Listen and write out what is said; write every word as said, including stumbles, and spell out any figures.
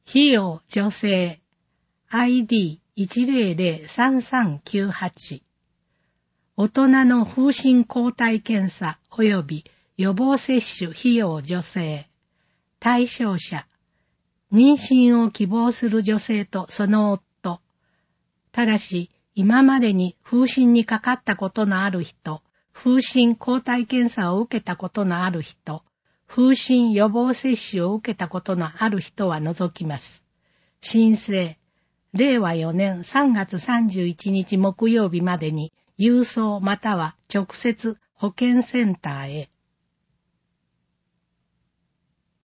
費用助成 アイディーいちゼロゼロさんさんきゅうはち 大人の風疹抗体検査及び予防接種費用助成対象者妊娠を希望する女性とその夫ただし今までに風疹にかかったことのある人風疹抗体検査を受けたことのある人風疹予防接種を受けたことのある人は除きます。申請れいわよねんさんがつさんじゅういちにち木曜日までに郵送または直接保健センターへ。